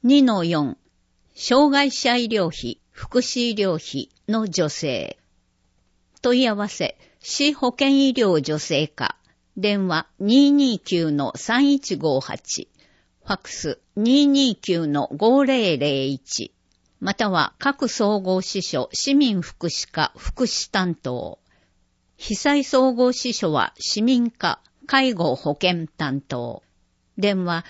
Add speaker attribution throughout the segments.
Speaker 1: 2-4、障害者医療費、福祉医療費の助成。問い合わせ、市保健医療助成課。電話 229-3158。ファックス 229-5001。または各総合支所市民福祉課福祉担当。被災総合支所は市民課介護保健担当。電話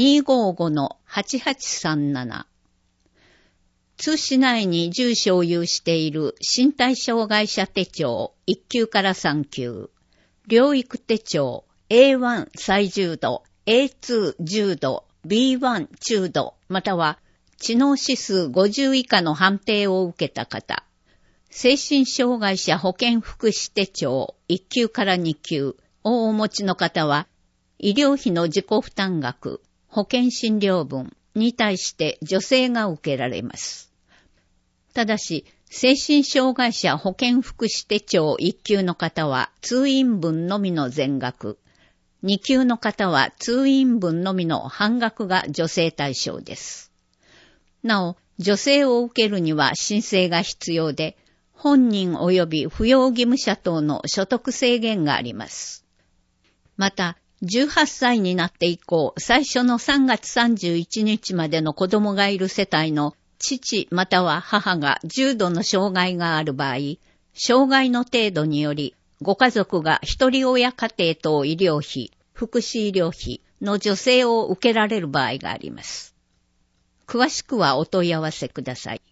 Speaker 1: 255-8837。津市内に住所を有している身体障害者手帳1級から3級。療育手帳 A1 最重度、A2 重度、B1 中度、または知能指数50以下の判定を受けた方。精神障害者保健福祉手帳1級から2級をお持ちの方は、医療費の自己負担額、保険診療分に対して助成が受けられます。ただし、精神障害者保健福祉手帳1級の方は通院分のみの全額、2級の方は通院分のみの半額が助成対象です。なお、助成を受けるには申請が必要で、本人及び扶養義務者等の所得制限があります。また、18歳になって以降、最初の3月31日までの子供がいる世帯の父または母が重度の障害がある場合、障害の程度により、ご家族が一人親家庭等医療費、福祉医療費の助成を受けられる場合があります。詳しくはお問い合わせください。